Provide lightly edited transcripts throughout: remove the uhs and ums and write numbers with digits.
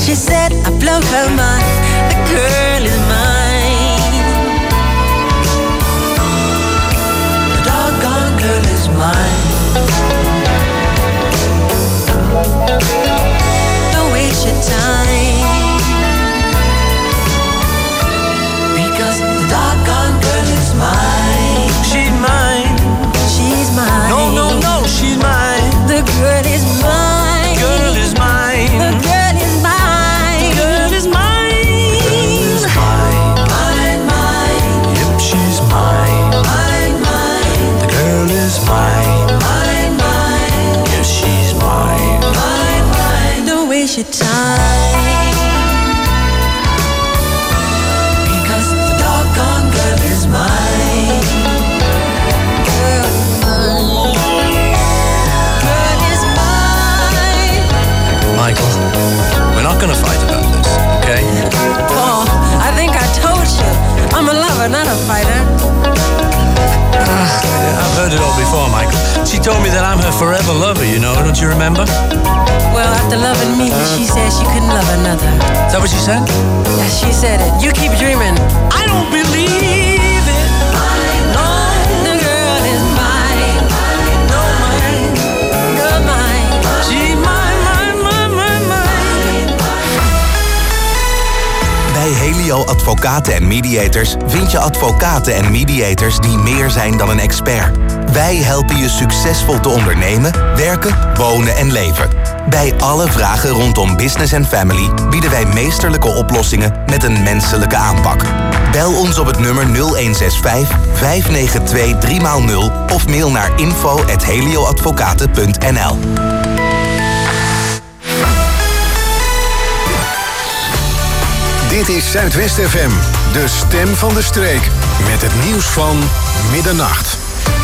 She said I blow her mind. The girl is mine. The doggone girl is mine. Don't waste your time, because the doggone girl is mine. She's mine. She's mine. No, no, no, she's mine. The girl is mine. Girl is mine. The girl is mine. Girl is mine. Girl is mine. Mine, mine. Yep, she's mine. Mine, mine. The girl is mine. Mine, mine. Yes, she's mine. Mine, mine. Don't waste your time, because the doggone girl is mine. Girl is mine. Girl is mine. Michael, we're not gonna fight about this, okay? Paul, I think I told you. I'm a lover, not a fighter. I've heard it all before, Michael. She told me that I'm her forever lover, you know, don't you remember? Well, after loving me, she said she couldn't love another. Is that what she said? Yeah, she said it. You keep dreaming. I don't believe it. No, the girl is mine. No, mine. Girl, mine. She's mine, mine, mine, mine. Bij Helio Advocaten en Mediators vind je advocaten en mediators die meer zijn dan een expert. Wij helpen je succesvol te ondernemen, werken, wonen en leven. Bij alle vragen rondom business en family bieden wij meesterlijke oplossingen met een menselijke aanpak. Bel ons op het nummer 0165 592 3x0 of mail naar info@helioadvocaten.nl. Dit is Zuidwest FM, de stem van de streek. Met het nieuws van middernacht.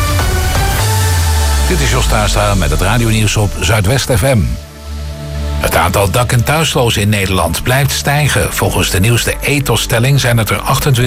Dit is Jos Tuinstra met het radionieuws op Zuidwest FM. Het aantal dak- en thuislozen in Nederland blijft stijgen. Volgens de nieuwste Ethos-telling zijn het er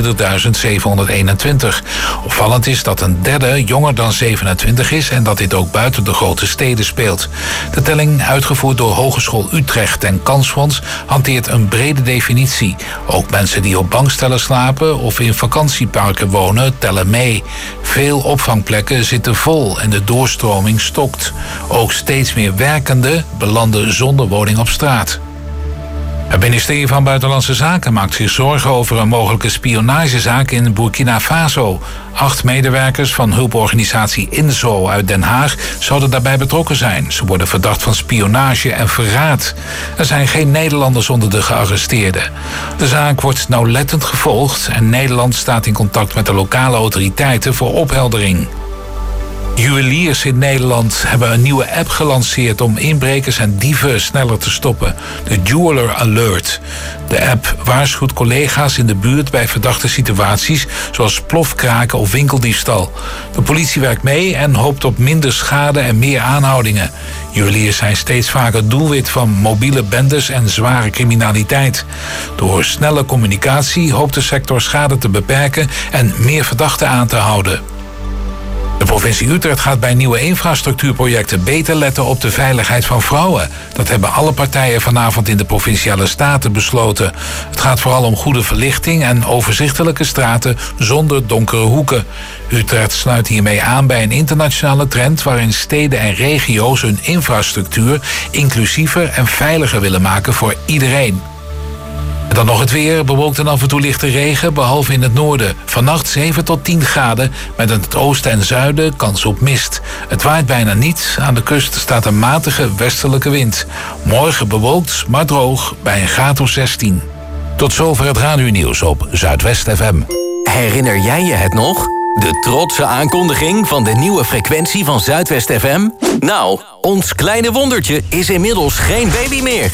28.721. Opvallend is dat een derde jonger dan 27 is en dat dit ook buiten de grote steden speelt. De telling, uitgevoerd door Hogeschool Utrecht en Kansfonds, hanteert een brede definitie. Ook mensen die op bankstellen slapen of in vakantieparken wonen tellen mee. Veel opvangplekken zitten vol en de doorstroming stokt. Ook steeds meer werkenden belanden zonder woning op straat. Het ministerie van Buitenlandse Zaken maakt zich zorgen over een mogelijke spionagezaak in Burkina Faso. 8 medewerkers van hulporganisatie INZO uit Den Haag zouden daarbij betrokken zijn. Ze worden verdacht van spionage en verraad. Er zijn geen Nederlanders onder de gearresteerden. De zaak wordt nauwlettend gevolgd en Nederland staat in contact met de lokale autoriteiten voor opheldering. Juweliers in Nederland hebben een nieuwe app gelanceerd om inbrekers en dieven sneller te stoppen. De Jeweler Alert. De app waarschuwt collega's in de buurt bij verdachte situaties zoals plofkraken of winkeldiefstal. De politie werkt mee en hoopt op minder schade en meer aanhoudingen. Juweliers zijn steeds vaker doelwit van mobiele bendes en zware criminaliteit. Door snelle communicatie hoopt de sector schade te beperken en meer verdachten aan te houden. De provincie Utrecht gaat bij nieuwe infrastructuurprojecten beter letten op de veiligheid van vrouwen. Dat hebben alle partijen vanavond in de Provinciale Staten besloten. Het gaat vooral om goede verlichting en overzichtelijke straten zonder donkere hoeken. Utrecht sluit hiermee aan bij een internationale trend waarin steden en regio's hun infrastructuur inclusiever en veiliger willen maken voor iedereen. En dan nog het weer, bewolkt en af en toe lichte regen, behalve in het noorden. Vannacht 7 tot 10 graden, met in het oosten en zuiden kans op mist. Het waait bijna niet, aan de kust staat een matige westelijke wind. Morgen bewolkt, maar droog, bij een graad of 16. Tot zover het radionieuws op Zuidwest FM. Herinner jij je het nog? De trotse aankondiging van de nieuwe frequentie van Zuidwest FM? Nou, ons kleine wondertje is inmiddels geen baby meer.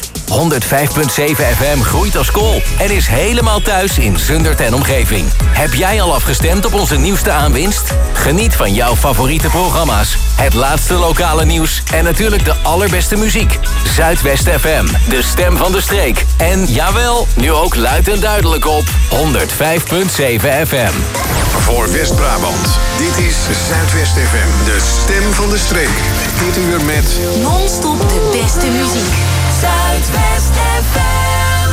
105.7 FM groeit als kool en is helemaal thuis in Zundert en omgeving. Heb jij al afgestemd op onze nieuwste aanwinst? Geniet van jouw favoriete programma's, het laatste lokale nieuws en natuurlijk de allerbeste muziek. Zuidwest FM, de stem van de streek. En jawel, nu ook luid en duidelijk op 105.7 FM. Voor West-Brabant, dit is Zuidwest FM, de stem van de streek. Dit uur met non-stop de beste muziek. Zuidwest FM.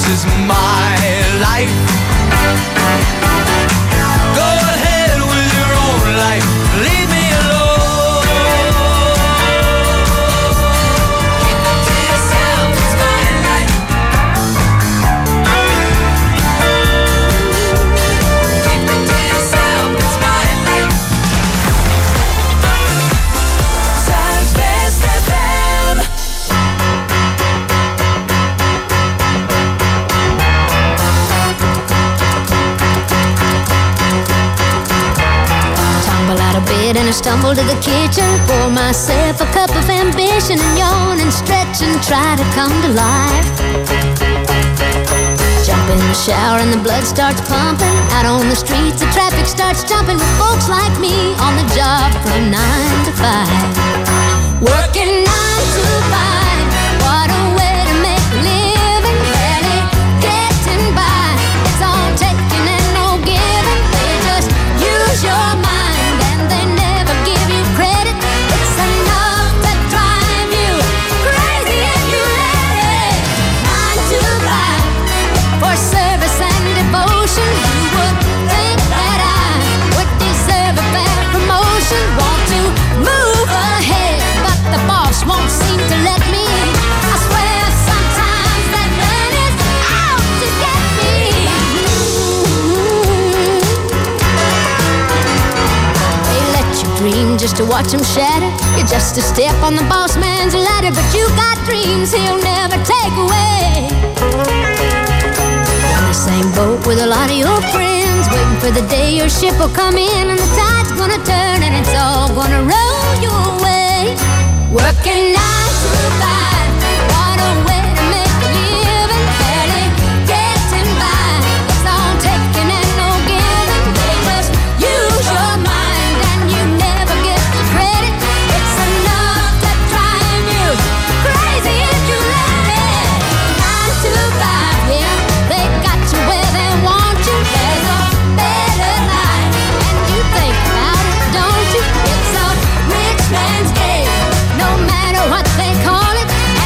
is my life. Go ahead with your own life, leave me alone. Keep it to yourself, it's my life. Keep it to yourself, it's my life. Zuidwest FM. Tumble out of bed and I stumble to the kitchen. Pour myself a cup of ambition and yawn and stretch and try to come to life. Jump in the shower and the blood starts pumping. Out on the streets the traffic starts jumping with folks like me on the job from 9 to 5. Working 9 to 5. What a way to make a living. Barely getting by. It's all taking and no giving. They just use your mind and they never give you credit. It's enough to drive you crazy if you let it. 9 to 5 for service and devotion. You would think that I would deserve a fair promotion. Want to move ahead, but the boss won't seem to let me. I swear sometimes that man is out to get me. They let you dream just to watch him shatter. You're just a step on the boss man's ladder, but you got dreams he'll never take away. In the same boat with a lot of your friends, waiting for the day your ship will come in and the tide's gonna turn and it's all gonna roll your way. Working 9 to 5, what a way to make a living. Barely getting by, it's all taking and no giving. They just use your mind and you never get the credit. It's enough to drive you crazy if you let it. 9 to 5, yeah, they got you where they want you. There's a better life, and you think about it, don't you? It's a rich man's game, no matter what they call it.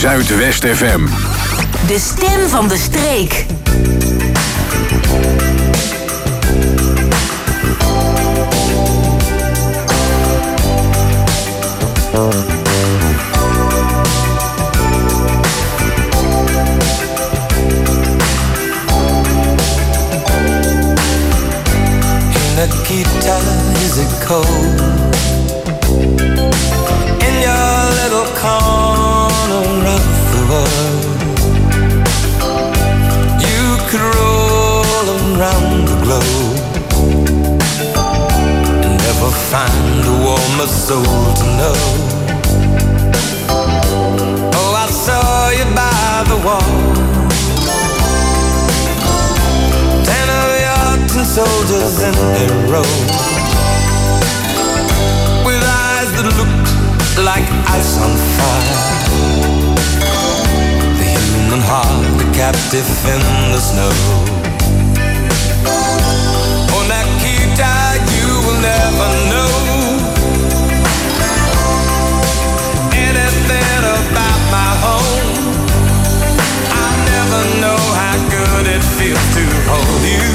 Zuidwest FM. De stem van de streek. Nikita, is it cold in your little corner of the world? You could roll around the globe and never find a warmer soul to know. Oh, I saw you by the wall, 10 of your tin soldiers in their row, with eyes that looked like ice on fire. The human heart, a captive in the snow. Oh, Nikita, you will never know anything about my home. I'll never know how good it feels to hold you.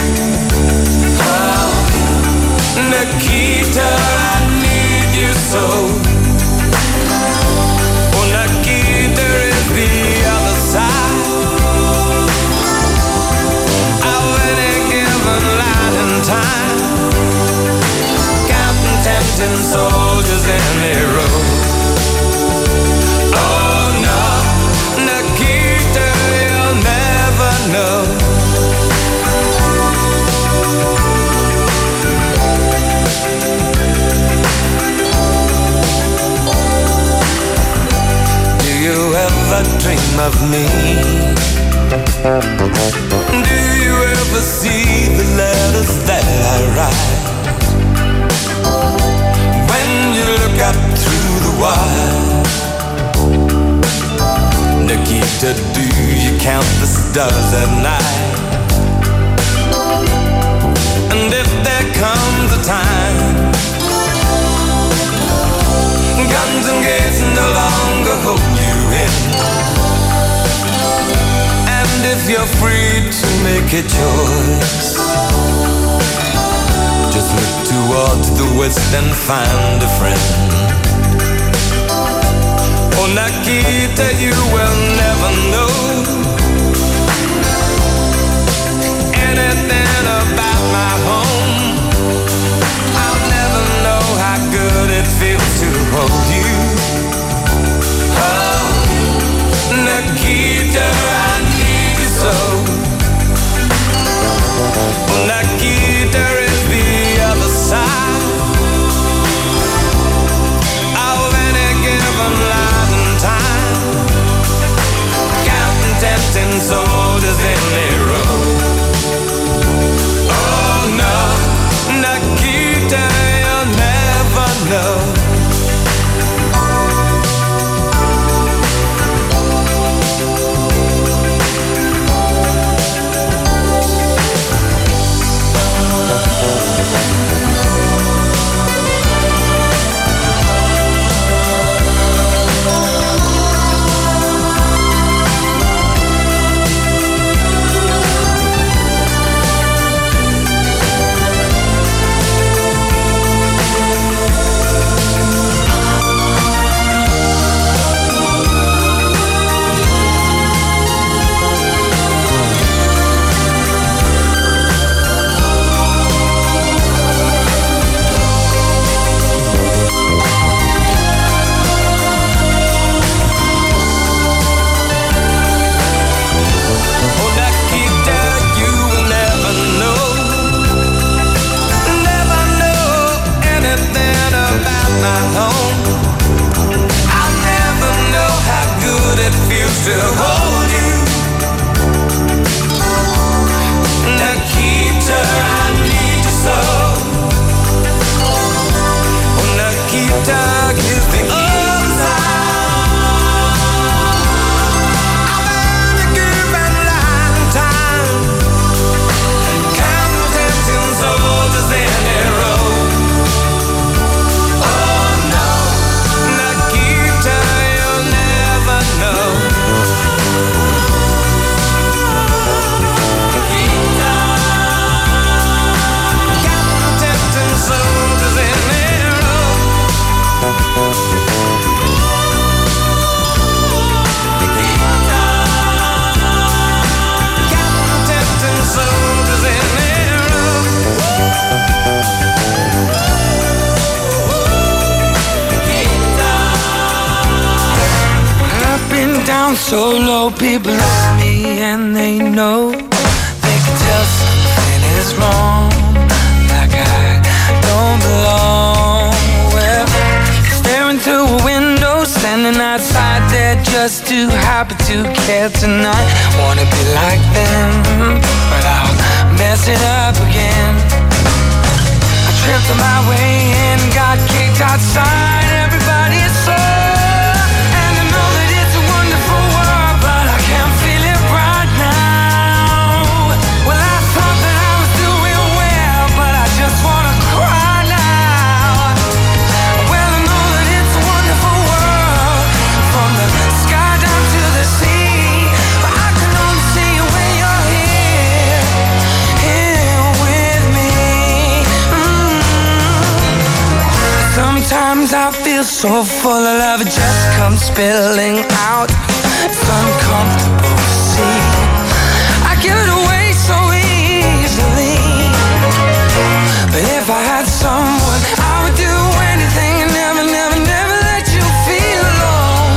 Oh, Nikita, I need you so. Oh, Nikita is the other side of any given light and time, counting 10 soldiers in a row. Oh no, Nikita, you'll never know. Do you ever dream of me? Do you ever see the letters that I write? When you look up through the wire, Nikita, do you count the stars at night? And if there comes a time guns and gates no longer hold you in, and if you're free to make a choice, just look towards the west and find a friend. Oh, Nikita, you will never know anything about my home. I'll never know how good it feels to hold you. Oh, Nikita, I need you so. Oh, Nikita is the other side of any given life and time, so low, people love me and they know they can tell something is wrong, like I don't belong. Well, staring through a window, standing outside there just too happy to care tonight. Wanna be like them, but I'll mess it up again. I tripped on my way in, got kicked outside. Everybody is so, and I know that it's a wonderful world, but I can't feel it right now. Well, I thought that I was doing well, but I just wanna cry now. Well, I know that it's a wonderful world, from the sky down to the sea, but I can only see you when you're here, here with me. Sometimes I feel so full of love, it just comes spilling out. It's uncomfortable to see. I give it away so easily, but if I had someone, I would do anything and never, never, never let you feel alone.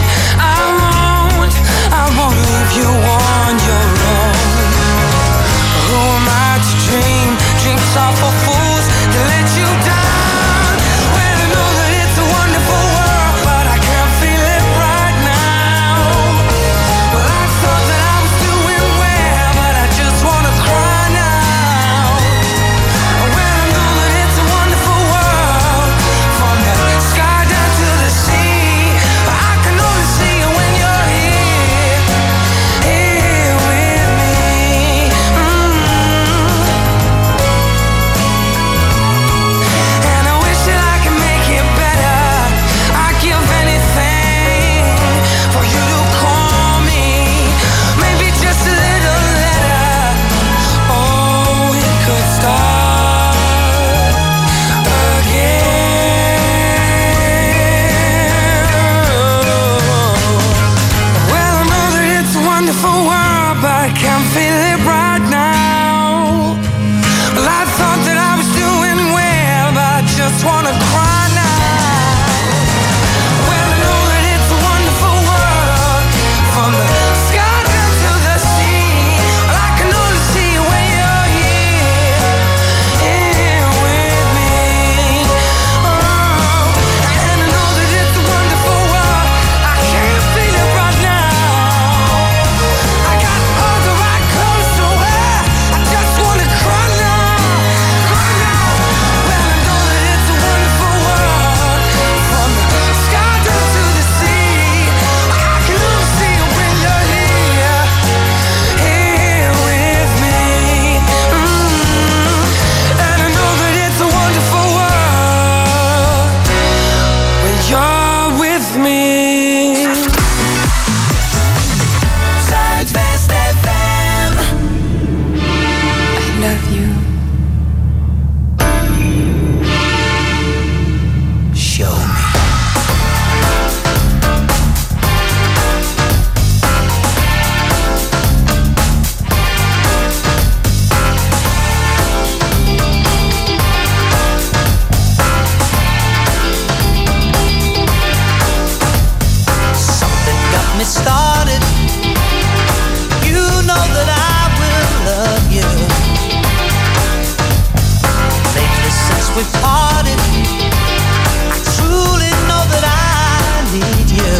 I won't leave you on your own. Who am I to dream dreams are for fools to let you down? Well, I know that it's a wonderful world, but I can't feel it right now. Well, I thought that I was doing well, but I just wanna cry now. Well, I know that it's a wonderful world, from the sky down to the sea, but I can only see you when you're here, here with me. And I wish that I could make it better. I'd give anything for you to call me, maybe just a little letter. Oh, it could start again. Well, I know that it's a wonderful world, but I can't feel it right now. Well, I thought that I was doing well, but I just wanna cry now. Well, I know that it's a wonderful world, from the sky down to the sea. Well, I can only see you when you're here, here with me. Oh, and I know that it's a wonderful world. I can't feel it right now. I got all the right clothes to wear. I just wanna cry now, cry now. Well, I know that it's a wonderful world, from the sky down to the sea. I can only see you when you're here, here with me. And I know that it's a wonderful world when you're with me. Zuidwest FM. I love you. Show me. Something got me started. You know that I will love you. Lately since we parted, I truly know that I need you.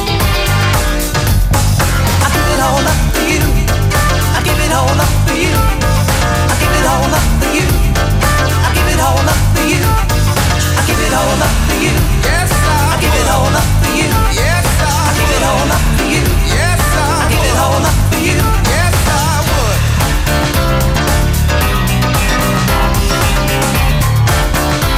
I give it all up for you. I give it all up for you. I give it all up for you. I give it all up for you. I give it all up for you. Yes, I give it all up for you. Yes, I give it all up for you. Yes, I give it all up for you. Yes, I would.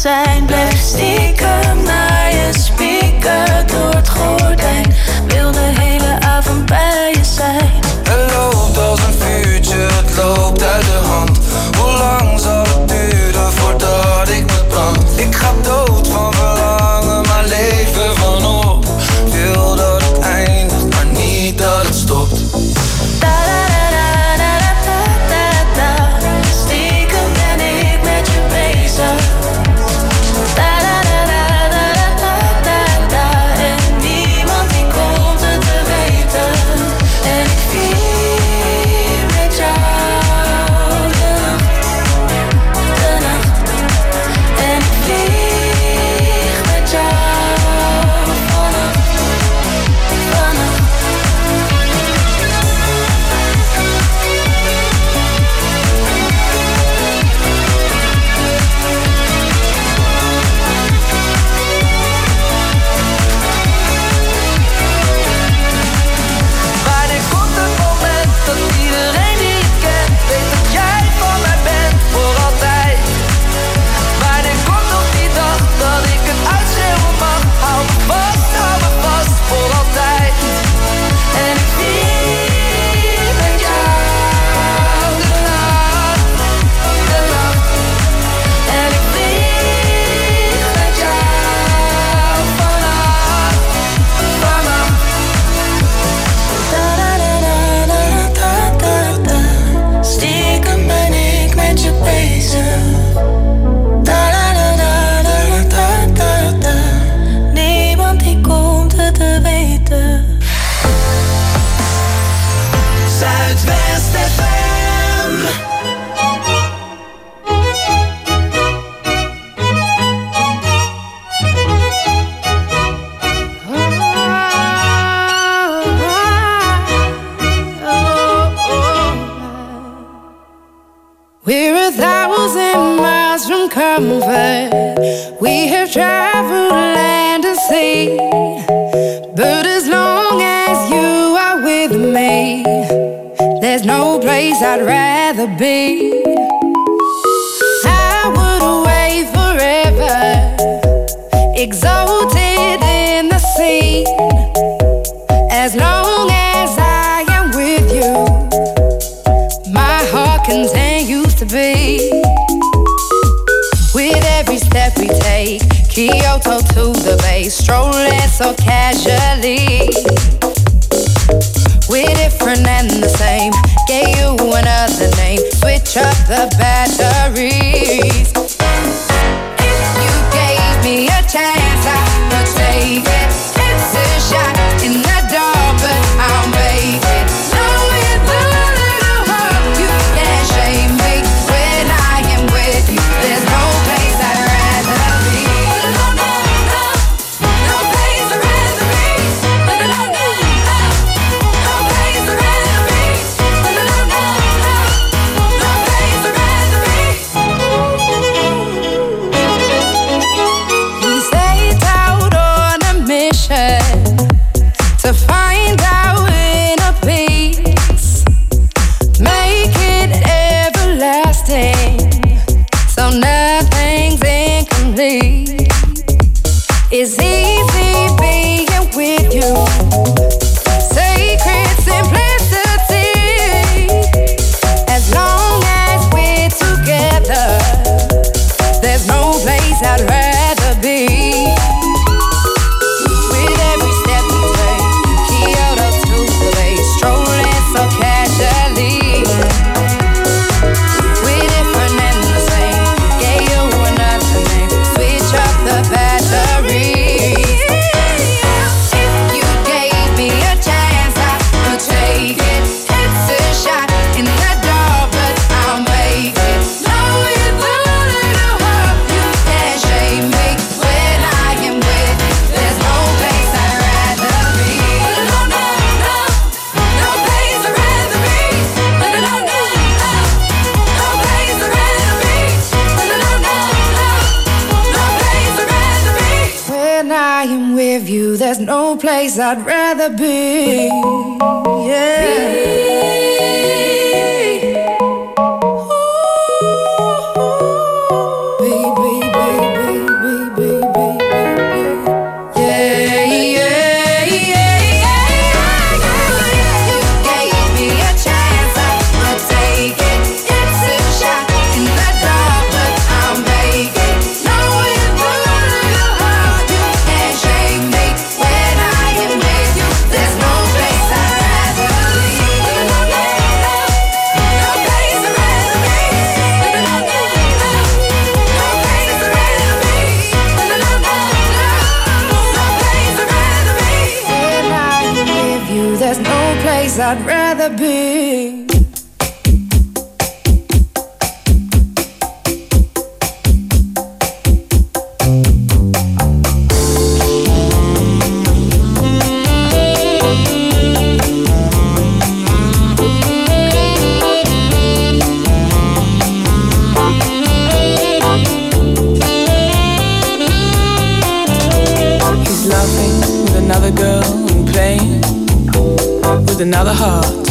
zijn. Blijf stiekem naar je speaker door het gordijn. Wil de hele avond bij je zijn. Het loopt als een vuurtje, het loopt uit de hand. Hoe lang zal het duren voordat ik bebrand? Ik ga dood van verlangen, maar leven vanop. Wil dat het eindigt, maar niet dat het stopt. Stiekem ben ik met je bezig. En niemand die komt het te weten. En ik vier met jou de nacht. En ik vlieg met jou vannacht. Wanneer komt het moment dat iedereen die je kent weet dat jij van mij bent voor altijd? Wanneer komt op die dag dat ik het uitschreeuwen mag? Hou me vast voor altijd. En ik vier met jou de nacht. En ik vlieg met jou vannacht. Stiekem ben ik met je bezig. Niemand die komt het te weten. Zuidwest FM. We're 1,000 miles from comfort. We have traveled land and sea. But as long as you are with me, there's no place I'd rather be. I would away forever, exalted in the sea. As long as I am with you, my heart continues to beat. With every step we take, Kyoto to the bay, strolling so casually. We're different and the same, gave you another name, switch up the batteries. If you gave me a chance, I would take it. It's a shot in the dark, but I'll make it. Knowing the little heart, you can't shame me. When I am with you, there's no place I'd rather be. No place I'd rather be. No place I'd rather be. No place I'd rather be. We set out on a mission to find our inner peace, make it everlasting, so nothing's incomplete. It's easy being with you, sacred simplicity. As long as we're together, there's no place I'd rather be. With every step we take, Kyoto to the bay, strolling so casually. We're different and the same, gave you another name, switch up the batteries. If you gave me a chance, I would take it. It's a shot in the dark, but I'll make it. Knowing the little heart, you can't shame me. When I am with you, there's no place I'd rather be. No place I'd rather be. No place I'd rather be. No place I'd rather be. When I am with you, there's no place I'd rather be. Yeah. Baby. place I'd rather be. Another girl and playing with another heart,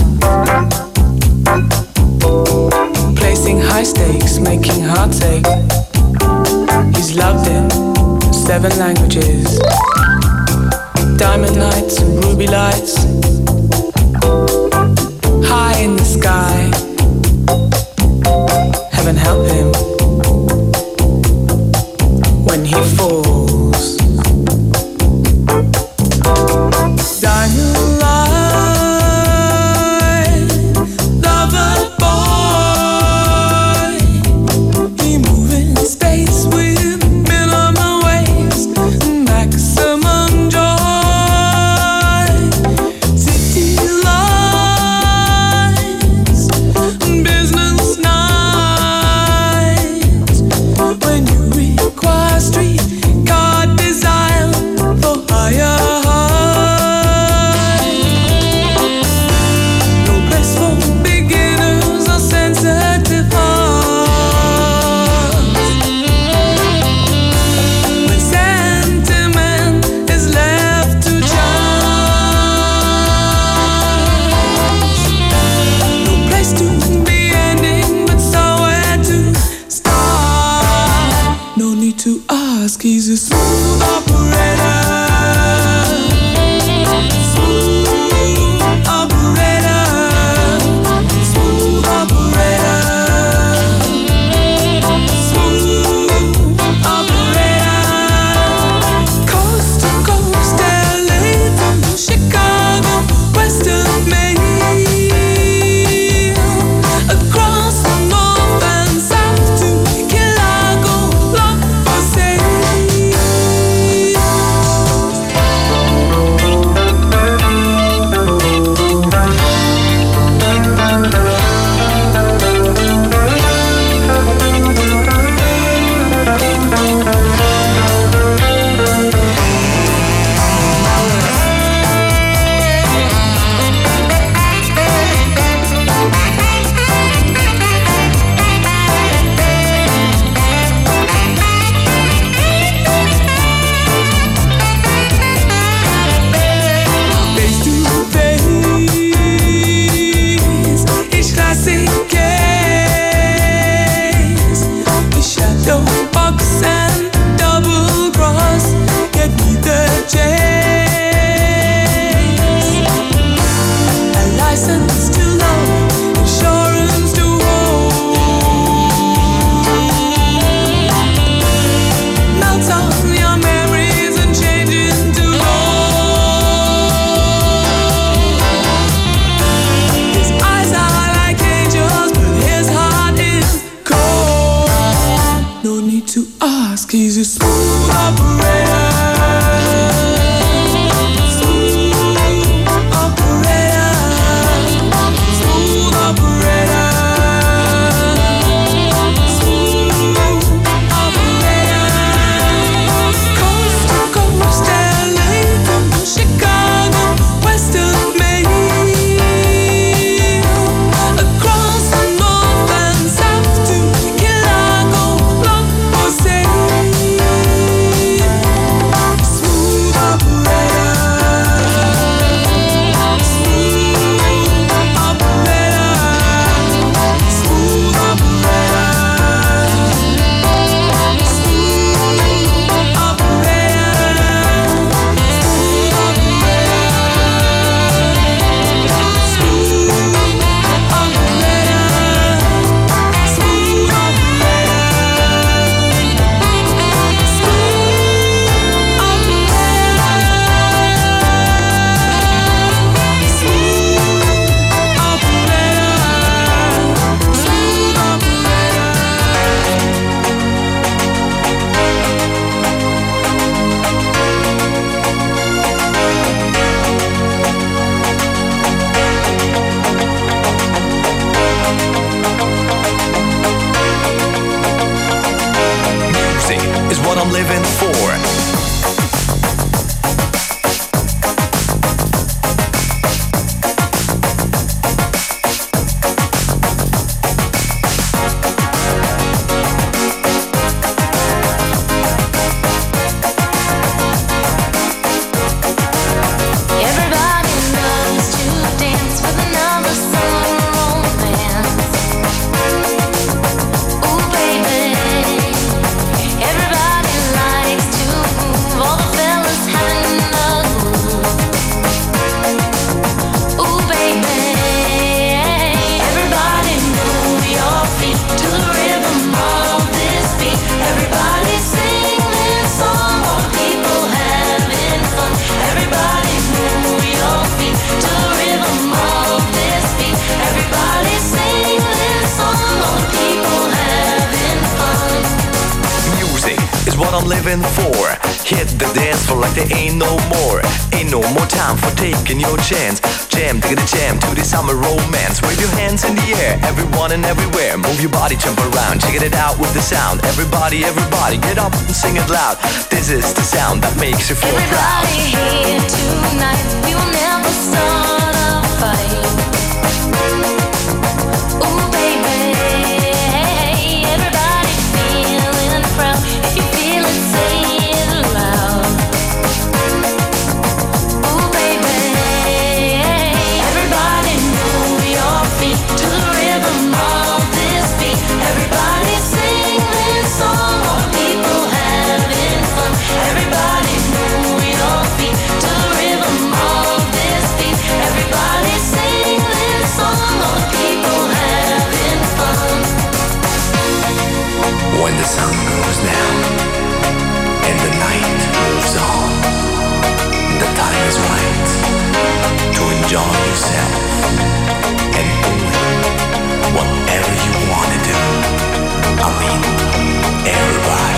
placing high stakes, making heartache. He's loved in 7 languages, diamond nights and ruby lights, high in the sky. Heaven help him when he falls. Diamond light, lover boy, he moving states with minimum waves, maximum joy. City lights, business nights, living for. Hit the dance floor like there ain't no more. Ain't no more time for taking your chance. Jam, dig the jam to the summer romance. Wave your hands in the air, everyone and everywhere. Move your body, jump around, check it out with the sound. Everybody, everybody, get up and sing it loud. This is the sound that makes you feel proud. Everybody here tonight, we will never start a fight. Ooh, baby, everybody feeling proud. If you feel it, say it loud. Ooh, baby, everybody move your feet to the rhythm of this beat. Everybody sing this song, all the people having fun. Everybody move your feet to the rhythm of this beat. Everybody sing this song, all the people having fun. When the sun goes down and the night moves on, the time is right to enjoy yourself and doing whatever you want to do. I mean, everybody.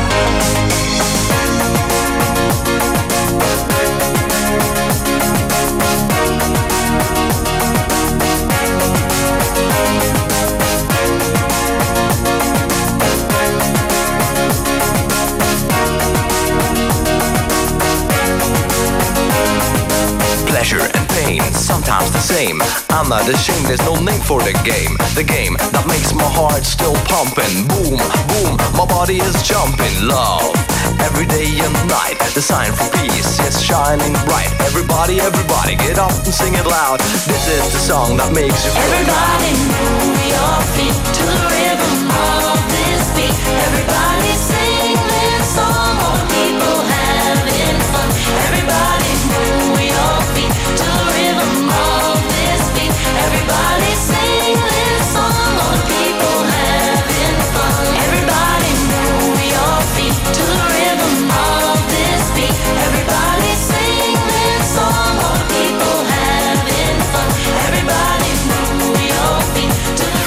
Pleasure and pain, sometimes the same. I'm not ashamed, there's no name for the game. The game that makes my heart still pumping. Boom, boom, my body is jumping. Love, every day and night. The sign for peace is shining bright. Everybody, everybody, get up and sing it loud. This is the song that makes you feel Everybody move your feet to the rhythm of this beat. Everybody sing this song, all the people having fun. Everybody move your feet to the rhythm of this beat. Everybody sing this song, all the people having fun. Everybody move your feet to the rhythm of this beat. Everybody sing this song, all the people having fun. Everybody move your feet to the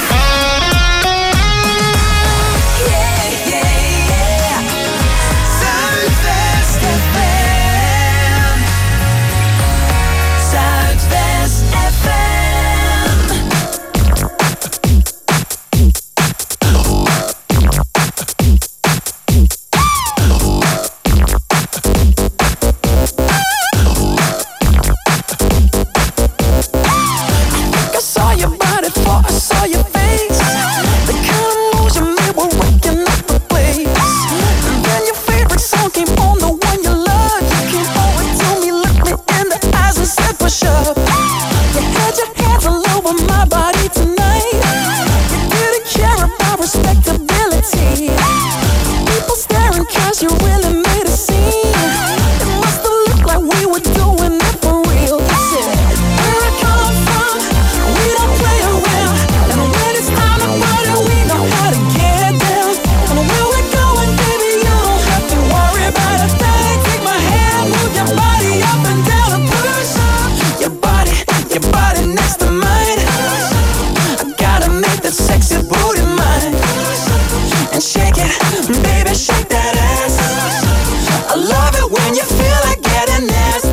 yeah, yeah, yeah. Zuidwest FM. Zuidwest FM. I saw your body before I saw your face. The kind of moves you made were waking up the place. And then your favorite song came on, the one you loved. You came over to me, looked me in the eyes and said push up. You had your hands all over my body tonight. You didn't care about respectability. People staring cause you really made a scene. It must have looked like we were doing it for real. You said, where I come from, we don't play around. And when it's time to party, we know how to get down. And where we're going, baby, you don't have to worry about a thing. Take my hand, move your body up and down and push your body next to mine. I gotta make that sexy booty mine. And shake it, baby, shake that ass. I love it when you feel like getting nasty.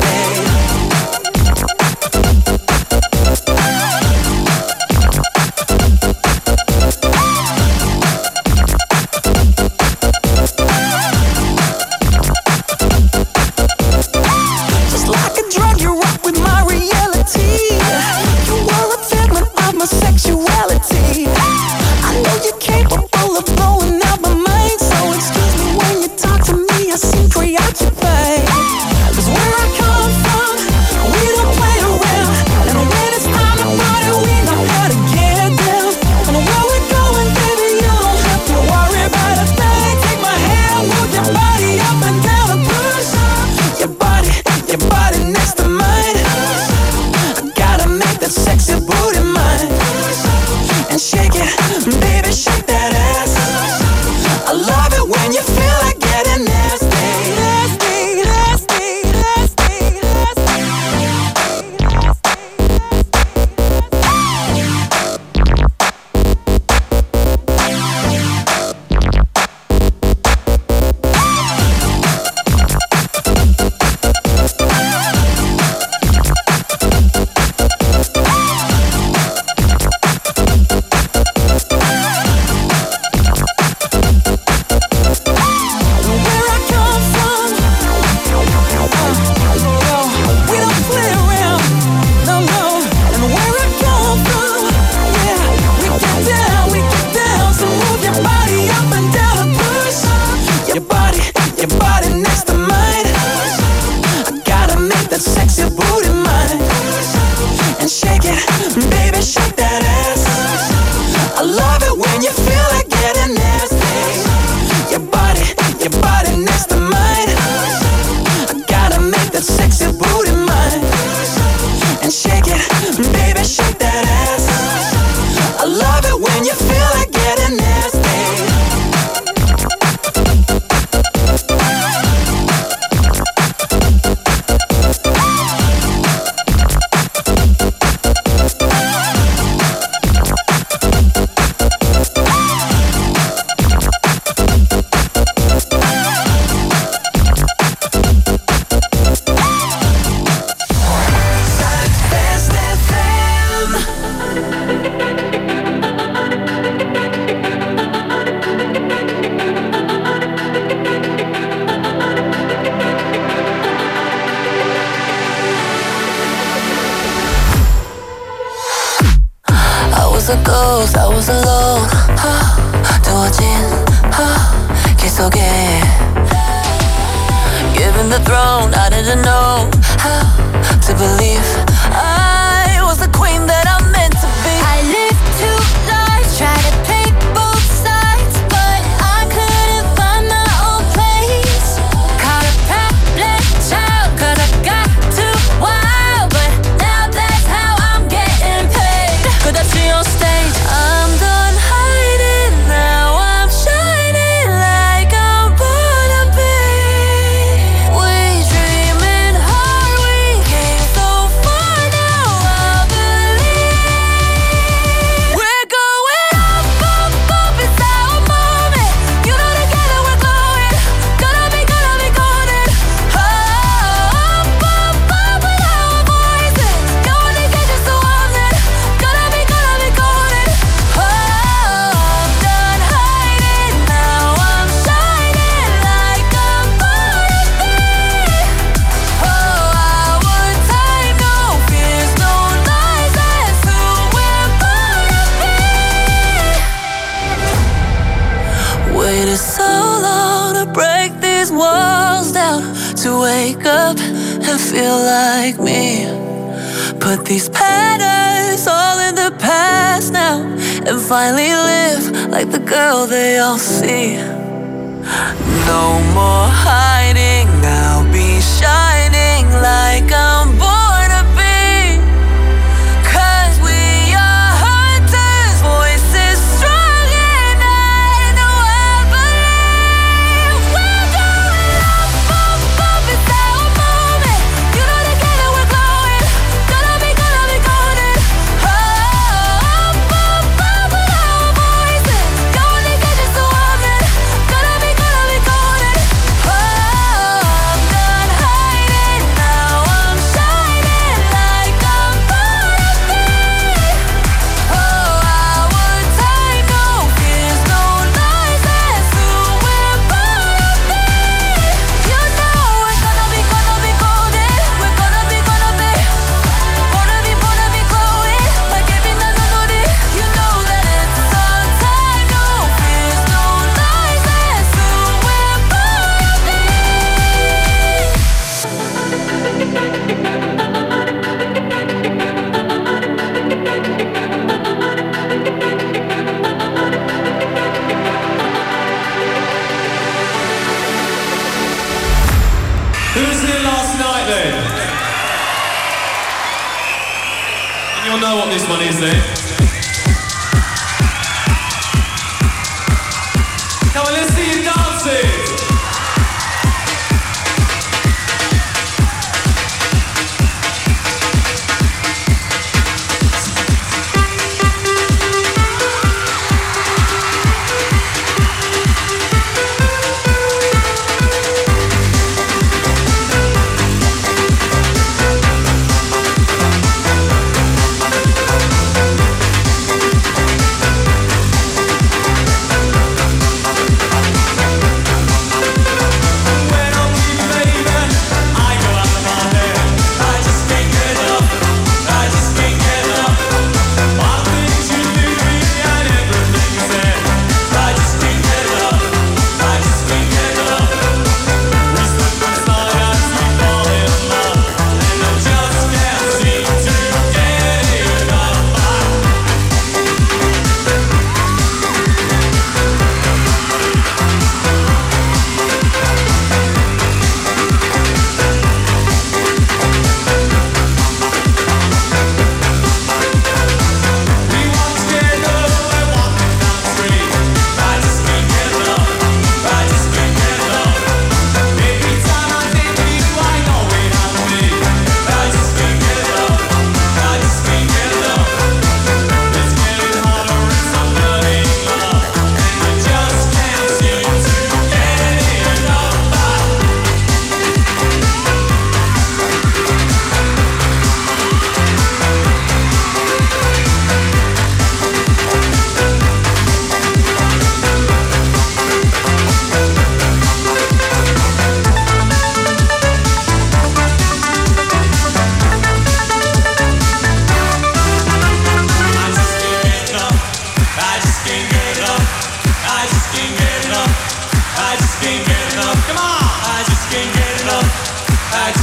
Just like a drug, you rock with my reality. You were a figment of my sexuality. I know you're capable of blowing out my mind. So excuse me when you talk to me, I seem preoccupied. 'Cause where I come from, we don't play around. And when it's time to party, we know how to get down. And where we're going, baby, you don't have to worry about a thing. Take my hand, move your body up and down and push your body next to mine. I gotta make that sexy booty mine. And shake it, baby, shake that ass. I love it when you feel like getting nasty. Nasty, nasty, nasty, nasty. shake it, baby, shake that ass. I love it when you feel like getting nasty. Your body next to mine. I gotta make that sexy booty mine. And shake it, baby, shake that ass. I love it when you feel like getting nasty. I was alone. 두어진 길 속에 given the throne, I didn't know how to believe I was the queen that I'm meant to be. I lived two lives, tried to play both sides, but I couldn't find my own place. Caught a problem child, 'cause I got too wild, but now that's how I'm getting paid. Could I see on stage? I'm done hiding now. I'm shining like I'm born to be. We dreaming hard, we came so far now. I believe we're going up, up, up. It's our moment. You know together we're glowing. Gonna be golden. Up, up, up with our voices. No one can get us so often. Gonna be golden. I'm done hiding now. I'm shining like I'm born to be. Our time, no fears, no lies. That's who we're born to be. Waited so long to break these walls down, to wake up and feel like me. Put these patterns all in the past now, and finally live like the girl they all see. No more hiding now, be shining like I'm born to be. 'Cause we are hunters, voices strong, and I know I believe we're going up, up, up. It's our moment. You know together we're glowing. Gonna be golden. Up, up, up with our voices. No one can get us so often. Gonna be golden. I'm done hiding now. I'm shining like I'm born to be. Our time, no fears, no lies. That's who we're born to be. You know we're gonna be golden. We're gonna be glowing like every melody. You know that it's our time, no fears, no lies. That's who we're born to be. Who was here last night then? And you'll know what this one is then. Come on, let's see you dancing.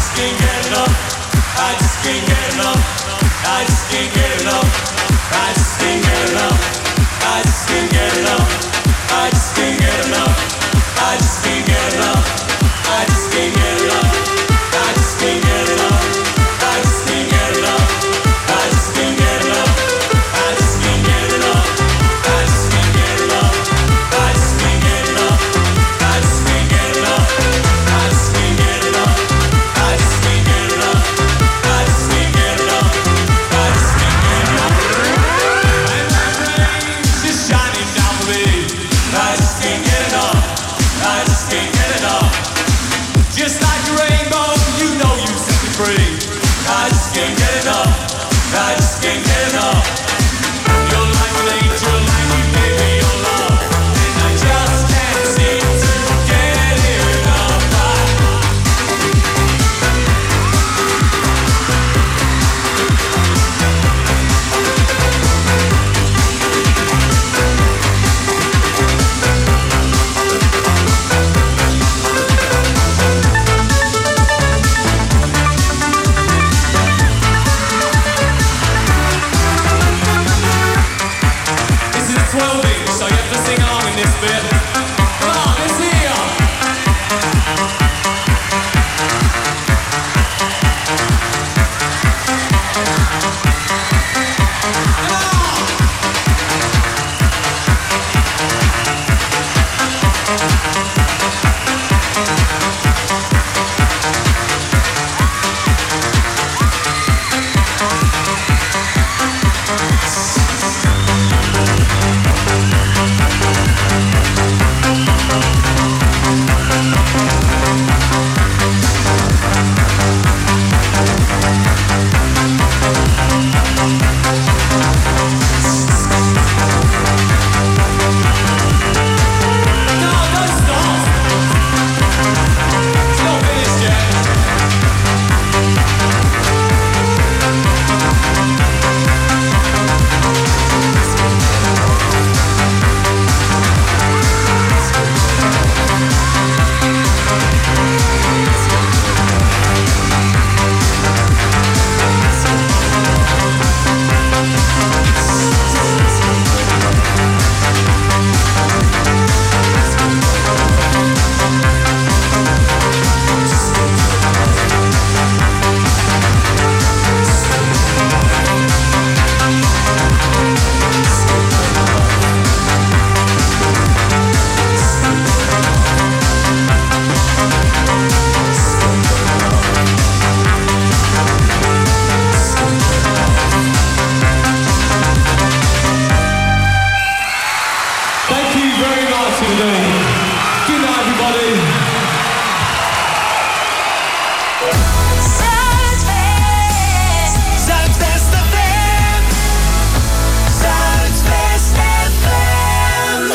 just can't get enough. I just can't get enough. I just can't get enough. I just can't get enough. I just can't get enough. I just can't get enough. I just can't get enough. I just can't get enough. I just can't get enough. I just can't get enough. I just can't get enough. I just can't get enough. I just can't get enough. I just can't get enough. I just can't get enough. I just can't get enough. I just can't get enough. I just can't get enough. I just can't get enough. And my brain's just shining down for me. I just can't get enough. I just can't get enough. Just like a rainbow, you know you set me free. I just can't get enough. I just can't get enough. You're like an angel, like you gave me your love, and I just can't seem to get enough. This is 12 inch, so you have to sing along in this bit. Come on, let's hear ya. Thank you very much indeed. Good night, everybody. Zuidwest FM. Zuidwest FM.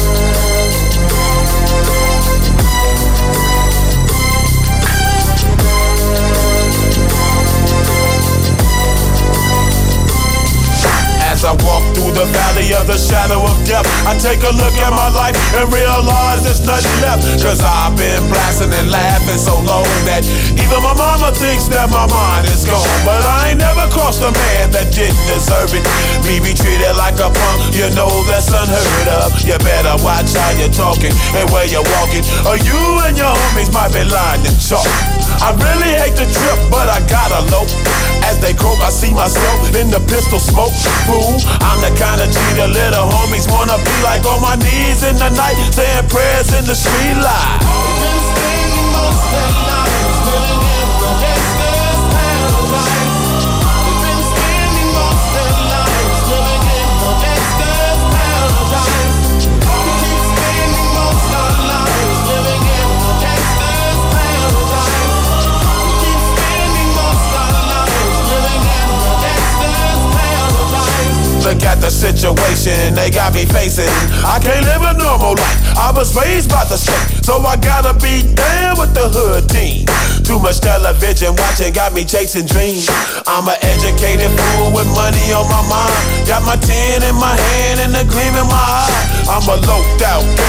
As I walk through the valley of the shadow of death, I take a look at my life and realize there's nothing left. Cause I've been blasting and laughing so long that even my mama thinks that my mind is gone. But I ain't never crossed a man that didn't deserve it. Me be treated like a punk, you know that's unheard of. You better watch how you're talking and where you're walking, or you and your homies might be lying to chalk. I really hate the trip, but I gotta low. As they croak, I see myself in the pistol smoke. Fool, I'm the kind of G the little homies wanna be like, on my knees in the night, saying prayers in the street light. Been spending most of their lives living in the gangster's paradise. They've been spending most of their lives living in the gangster's paradise. We keep spending most of our lives living in the gangster's paradise. We keep spending most of our lives living in the gangster's paradise. Look at the situation they got me facing. I can't live a normal life. I was raised by the state, so I gotta be down with the hood team. Too much television watching got me chasing dreams. I'm an educated fool with money on my mind. Got my 10 in my hand and a gleam in my eye. I'm a loped out gangster,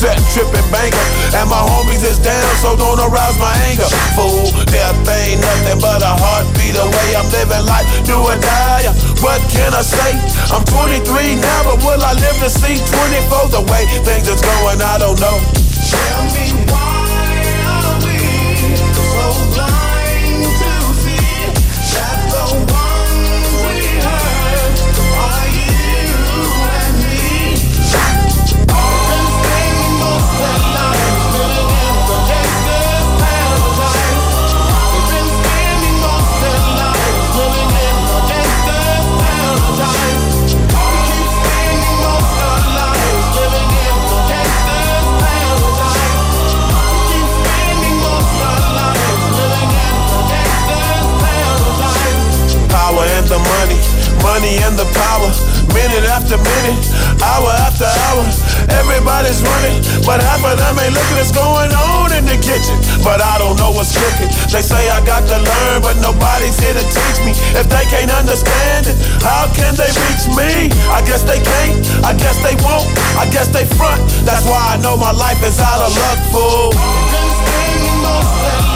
set tripping banker. And my homies is down, so don't arouse my anger. Fool, death ain't nothing but a heartbeat away. I'm living life, do or die. What can I say? I'm 23 now, but will I live to see 24? The way things is going, I don't know. Tell me why are we so blind to see that the ones we hurt are you and me? All been spending most of their lives living in the gangster's paradise. We've been spending most of their lives living in the gangster's paradise. We keep spending most of our lives living in the gangster's paradise. We keep spending most of our lives living in the gangster's paradise. Power and the money, money and the power. Minute after minute, hour after hour, everybody's running, but half of them ain't looking what's going on in the kitchen. But I don't know what's cooking. They say I got to learn, but nobody's here to teach me. If they can't understand it, how can they reach me? I guess they can't, I guess they won't, I guess they front. That's why I know my life is out of luck, fool. Been spending most of